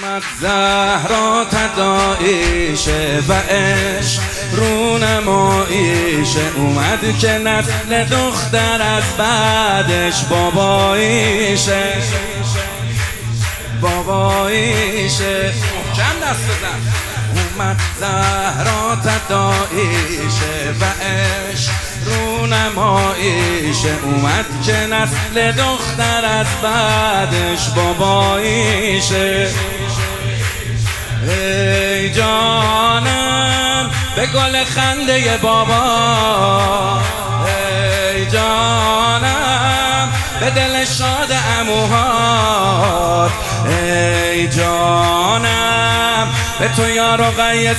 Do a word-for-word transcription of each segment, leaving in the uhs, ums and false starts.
اومد زهرا تداعیشه و عشق رونماییشه، اومد که نسل دختر از بعدش باباییشه باباییشه. محکم دست بزن. اومد زهرا تداعیشه و عشق رونماییشه، اومد که نسل دختر از بعدش باباییشه. ای جانم به گل خنده بابا، ای جانم به دل شاد عموها، ای جانم به تو یا رقیه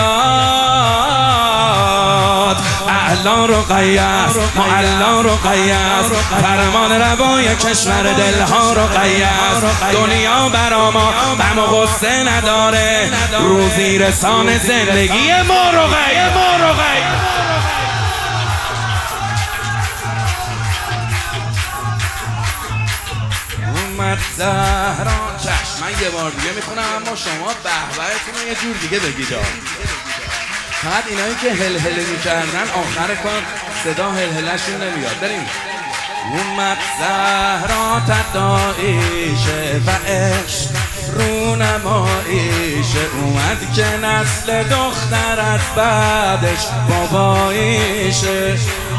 سادات، اعلا رقیه است معلا رقیه است، فرمان روای کشور دلها رقیه است. دنیا برا ما غم و غصه نداره، روزی رسان زندگی ما رقیه ما رقیه. اومد زهرا. چشم من یه بار دیگه میخونم اما شما بهبهتون رو یه جور دیگه بگید. فقط اینایی که هل هل میکردن آخر کار صدا هل هلشون نمیاد. بریم. اومد زهرا تداعیشه و عشق رونماییشه، اومد که نسل دختر از بعدش باباییشه.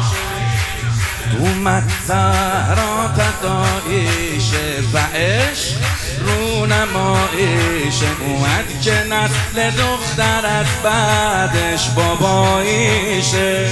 اومد زهرا تداعیشه و عشق رونماییشه، اومد که نسل دختر از بعدش باباییشه.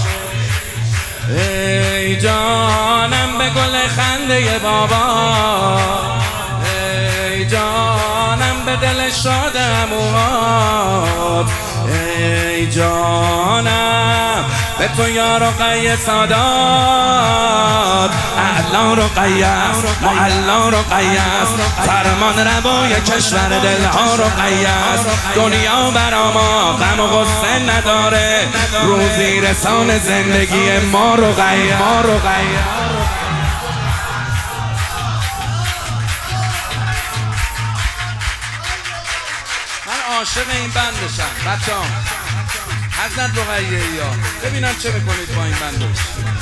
ای جانم به گل خنده بابا، ای جانم به دل شاد عموات، ای جانم به تو یا رقیه سادات، اعلا رقیه است معلا رقیه است، فرمان روای کشور دلها رقیه است. دنیا برا ما غم و غصه نداره، روزی رسان زندگی ما رقیه ما رقیه. من عاشق این بندشم بچه‌ها. حضرت رقیه یا ببینم چه میکنید با این بندش.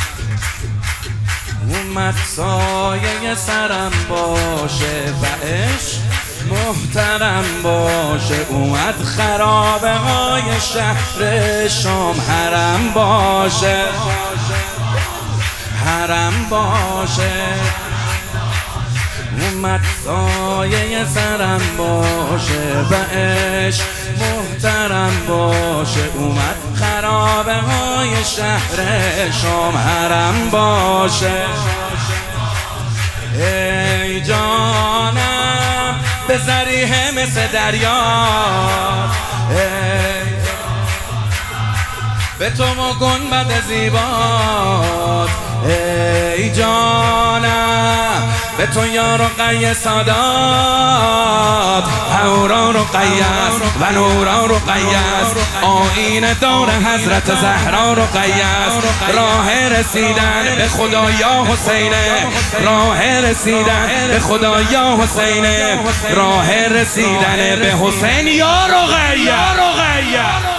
اومد سایه سرم باشه و عشق محترم باشه، اومد خرابه های شهر شام حرم باشه حرم باشه. اومد سایه سرم باشه و عشق محترم باشه، اومد خرابه های شهر شام حرم باشه. ای جانم به ذریحه مثل دریا، ای به تو و گنبد زیبات، ای جانم به تو یا رقیه سادات، هورا رقیه است و نورا رقیه است، آیین دار حضرت زهرا رقیه است. راه رسیدن به خدا یا حسینه، راه رسیدن به خدا یا حسینه، راه رسیدن به حسین یا رقیه.